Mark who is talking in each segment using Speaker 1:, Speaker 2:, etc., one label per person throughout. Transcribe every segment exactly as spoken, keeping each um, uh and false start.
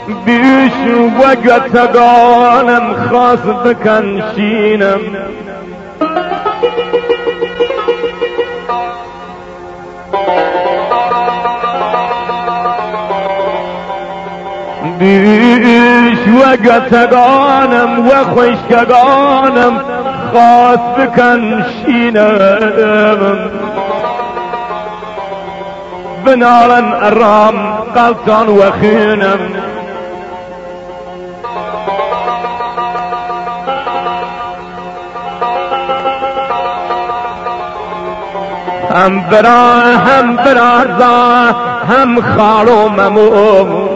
Speaker 1: بیش و گتگانم خواست بکن شینم بیش و گتگانم و خوشگانم خواست بکن شینم بنارن ارام قلطان و خینم هم برا هم برازا هم خالو مموم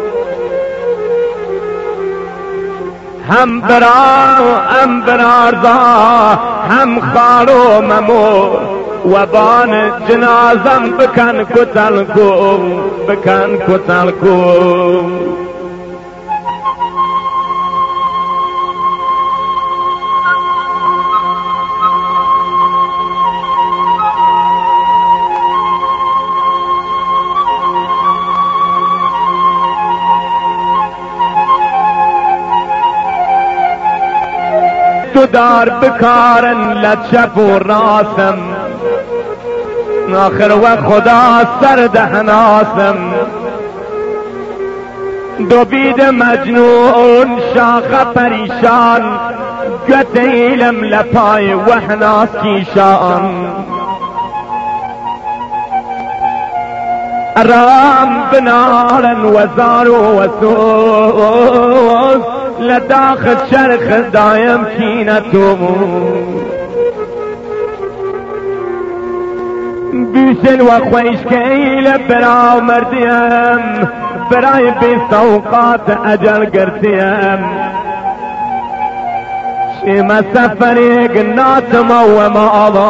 Speaker 1: هم برا هم برازا هم خالو مموم و بان جنازم بکن کتل کو بکن کتل کو تو دار بکارن لچپ و راسم آخر و خدا سر دهناسم دو بید مجنون شاخ پریشان گتیلم لپای وحناس کیشان رام بنارن وزار و وسوس لداخل شرخ دایم کینتمون بیشن و خوشکیل برا مردیم برای بیست اوقات اجل گرتیم شیم سفری گناتم و ما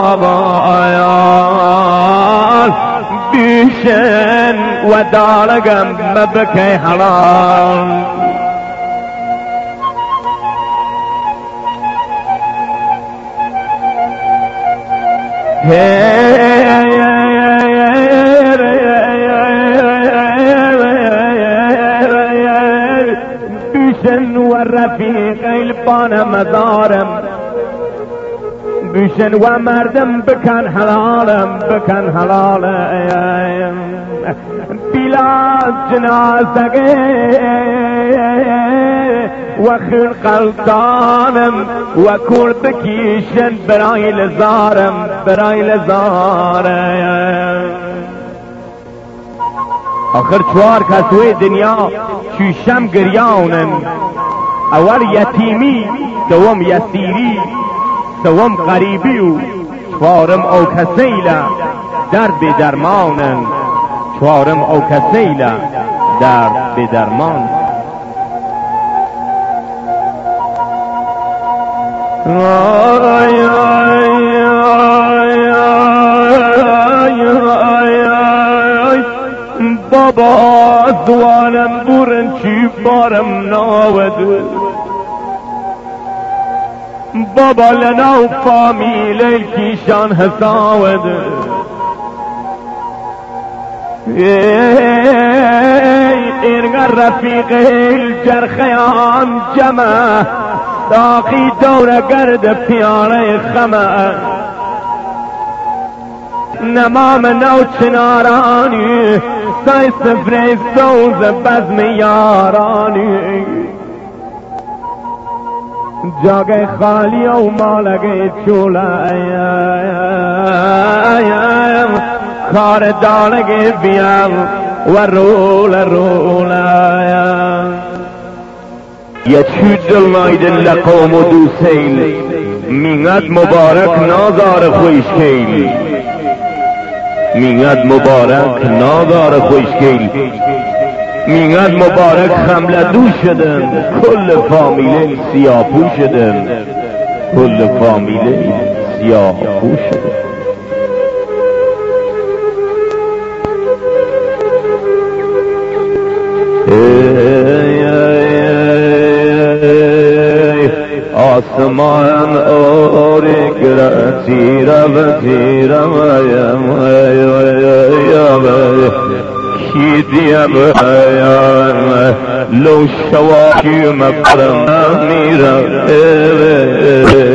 Speaker 1: آبایان بیشن و دارگم مبکی حرام بشن و رفیق البان مزارم بشن و مردم بکن حلالم بکن حلالم بلا جنازه و خیر قلطانم و کل بکیشن برای لزارم برای لزارم آخر چوار کسوی دنیا چوشم گریانن اول یتیمی دوم یسیری سوم غریبی و چوارم او کسیلا درد به درمانن چوارم او کسیلا درد به درمان آی آی آی آی آی آی بابا زوانم بورن چی بارم ناود بابا لنا و فامیل کیشان حساود اینگا رفیق الجرخیان جمع داخی دور گرد پیاره خمه نمام نو چنارانی سای سفره سوز بزم یارانی جاگه خالی و مالگه چولایم کار دارگه بیم و رول رولایم یه چود دل نایدن لقوم و دوسیل مینگد مبارک نازار خوشکیل مینگد مبارک نازار خوشکیل مینگد مبارک خمله دو شدن کل فامیله سیاه پو شدن کل فامیله سیاه پو شدن آسمان اوری گر تیرم تیرم ایم ایم کی دیم ایم لو شواکی مقرم میرم